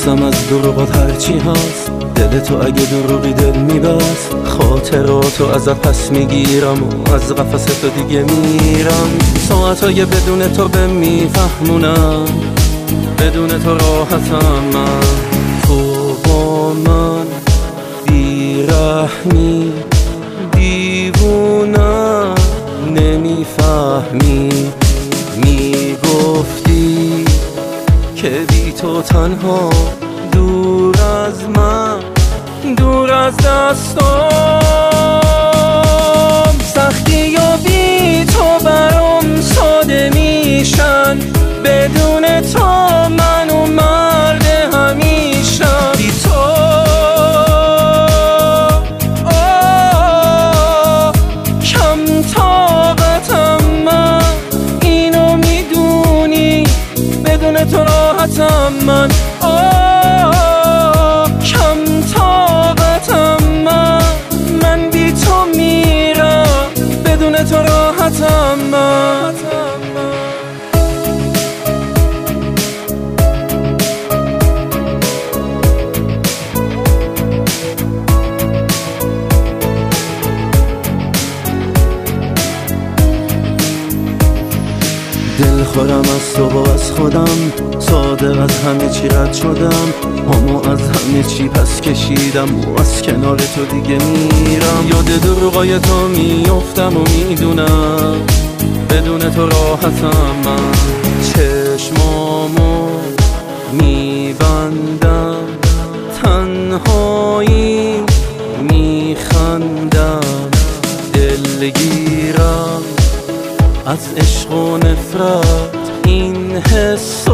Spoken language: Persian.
میترسم از دروغات هرچی هست، دل تو اگه دروغی دل میبست، خاطراتو ازت پس میگیرم و از قفس تو دیگه میرم. ساعتای بدون تو به میفهمونم، بدون تو راحتم من. تو با من بیرحمی دیوونم، نمیفهمی. میگفتی که بی تو تنها دور از من، دور از دستام. سختی و بی تو برام ساده میشن، بدون تو من و مرد همیشم. بی تو کم طاقتم من، اینو میدونی، بدون تو راحتم من. کم طاقتم من بی تو میرم، بدون تو راحتم من. دل خورم از تو و از خودم، صادق از همه چی رد شدم، همو از همه چی پس کشیدم و از کنار تو دیگه میرم. یاد دروغای تو میافتم و میدونم، بدون تو راحتم من. چشمامو میبندم، تنهایی میخندم، دلگیرم از عشق و نفرت این حس